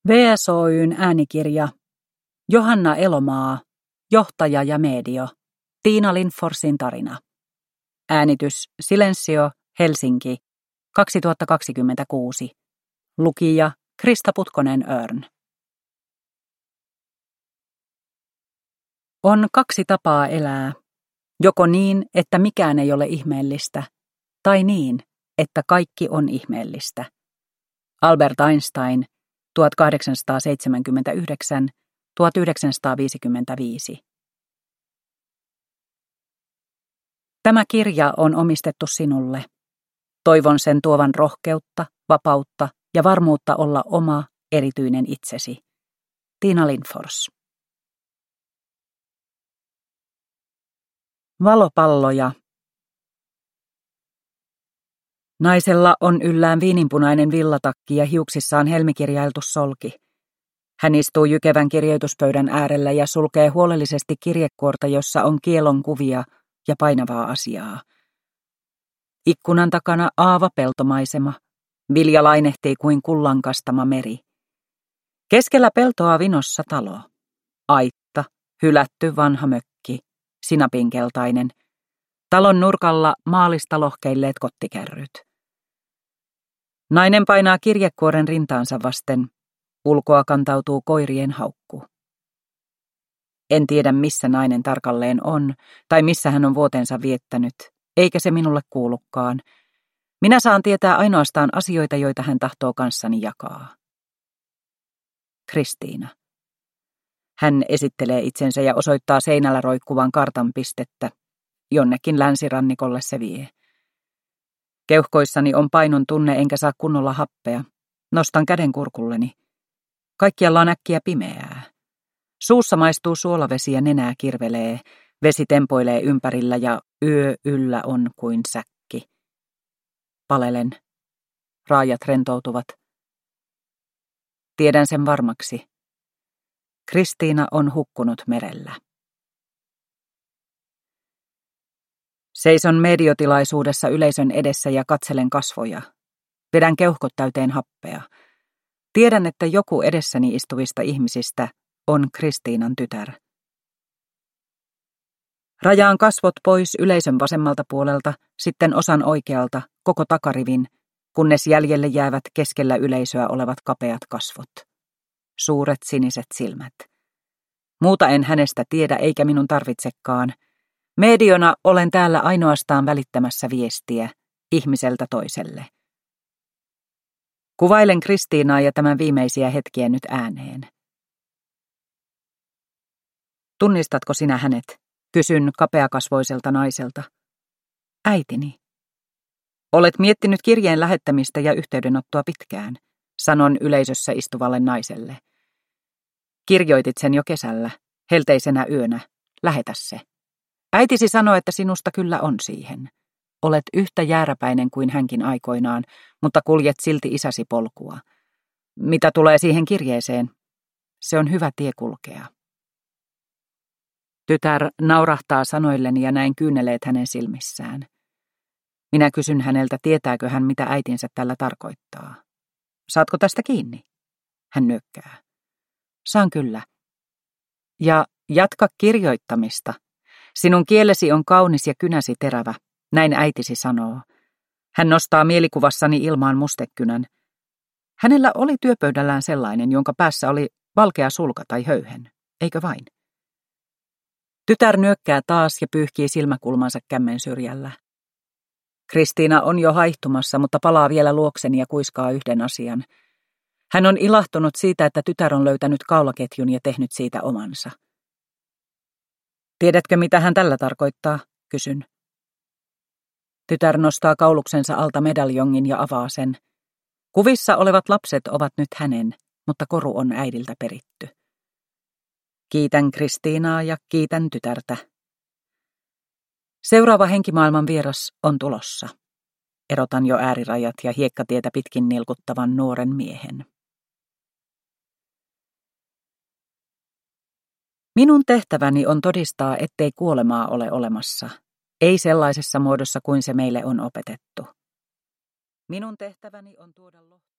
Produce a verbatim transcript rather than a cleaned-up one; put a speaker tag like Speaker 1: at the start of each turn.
Speaker 1: V S Oy:n äänikirja Johanna Elomaa, Johtaja ja Medio, Tiina Lindforsin tarina. Äänitys Silensio, Helsinki, kaksituhattakaksikymmentäkuusi. Lukija Krista Putkonen-Örn. On kaksi tapaa elää. Joko niin, että mikään ei ole ihmeellistä, tai niin, että kaikki on ihmeellistä. Albert Einstein, tuhatkahdeksansataaseitsemänkymmentäyhdeksän - tuhatyhdeksänsataaviisikymmentäviisi. Tämä kirja on omistettu sinulle. Toivon sen tuovan rohkeutta, vapautta ja varmuutta olla oma, erityinen itsesi. Tiina Lindfors. Valopalloja. Naisella on yllään viininpunainen villatakki ja hiuksissaan helmikirjailtu solki. Hän istuu jykevän kirjoituspöydän äärellä ja sulkee huolellisesti kirjekuorta, jossa on kielon kuvia ja painavaa asiaa. Ikkunan takana aava peltomaisema. Vilja lainehtii kuin kullankastama meri. Keskellä peltoa vinossa talo. Aitta, hylätty vanha mökki, sinapinkeltainen. Talon nurkalla maalista lohkeilleet kottikärryt. Nainen painaa kirjekuoren rintaansa vasten. Ulkoa kantautuu koirien haukku. En tiedä, missä nainen tarkalleen on, tai missä hän on vuotensa viettänyt, eikä se minulle kuulukaan. Minä saan tietää ainoastaan asioita, joita hän tahtoo kanssani jakaa. Kristiina. Hän esittelee itsensä ja osoittaa seinällä roikkuvan kartan pistettä. Jonnekin länsirannikolle se vie. Keuhkoissani on painon tunne, enkä saa kunnolla happea. Nostan käden kurkulleni. Kaikkialla on äkkiä pimeää. Suussa maistuu suolavesi ja nenää kirvelee. Vesi tempoilee ympärillä ja yö yllä on kuin säkki. Palelen. Raajat rentoutuvat. Tiedän sen varmaksi. Kristiina on hukkunut merellä. Seison mediotilaisuudessa yleisön edessä ja katselen kasvoja. Vedän keuhkot täyteen happea. Tiedän, että joku edessäni istuvista ihmisistä on Kristiinan tytär. Rajaan kasvot pois yleisön vasemmalta puolelta, sitten osan oikealta, koko takarivin, kunnes jäljelle jäävät keskellä yleisöä olevat kapeat kasvot. Suuret siniset silmät. Muuta en hänestä tiedä eikä minun tarvitsekaan. Mediona olen täällä ainoastaan välittämässä viestiä ihmiseltä toiselle. Kuvailen Kristiinaa ja tämän viimeisiä hetkiä nyt ääneen. Tunnistatko sinä hänet? Kysyn kapeakasvoiselta naiselta. Äitini. Olet miettinyt kirjeen lähettämistä ja yhteydenottoa pitkään, sanon yleisössä istuvalle naiselle. Kirjoitit sen jo kesällä, helteisenä yönä. Lähetä se. Äitisi sanoi, että sinusta kyllä on siihen. Olet yhtä jääräpäinen kuin hänkin aikoinaan, mutta kuljet silti isäsi polkua. Mitä tulee siihen kirjeeseen? Se on hyvä tie kulkea. Tytär naurahtaa sanoilleni ja näin kyyneleet hänen silmissään. Minä kysyn häneltä, tietääkö hän, mitä äitinsä tällä tarkoittaa. Saatko tästä kiinni? Hän nyökkää. Saan kyllä. Ja jatka kirjoittamista. Sinun kielesi on kaunis ja kynäsi terävä, näin äitisi sanoo. Hän nostaa mielikuvassani ilmaan mustekynän. Hänellä oli työpöydällään sellainen, jonka päässä oli valkea sulka tai höyhen, eikö vain? Tytär nyökkää taas ja pyyhkii silmäkulmansa kämmen syrjällä. Kristiina on jo haihtumassa, mutta palaa vielä luokseni ja kuiskaa yhden asian. Hän on ilahtunut siitä, että tytär on löytänyt kaulaketjun ja tehnyt siitä omansa. Tiedätkö, mitä hän tällä tarkoittaa? Kysyn. Tytär nostaa kauluksensa alta medaljongin ja avaa sen. Kuvissa olevat lapset ovat nyt hänen, mutta koru on äidiltä peritty. Kiitän Kristiinaa ja kiitän tytärtä. Seuraava henkimaailman vieras on tulossa. Erotan jo äärirajat ja hiekkatietä pitkin nilkuttavan nuoren miehen. Minun tehtäväni on todistaa, ettei kuolemaa ole olemassa, ei sellaisessa muodossa kuin se meille on opetettu. Minun tehtäväni on tuoda lohtua.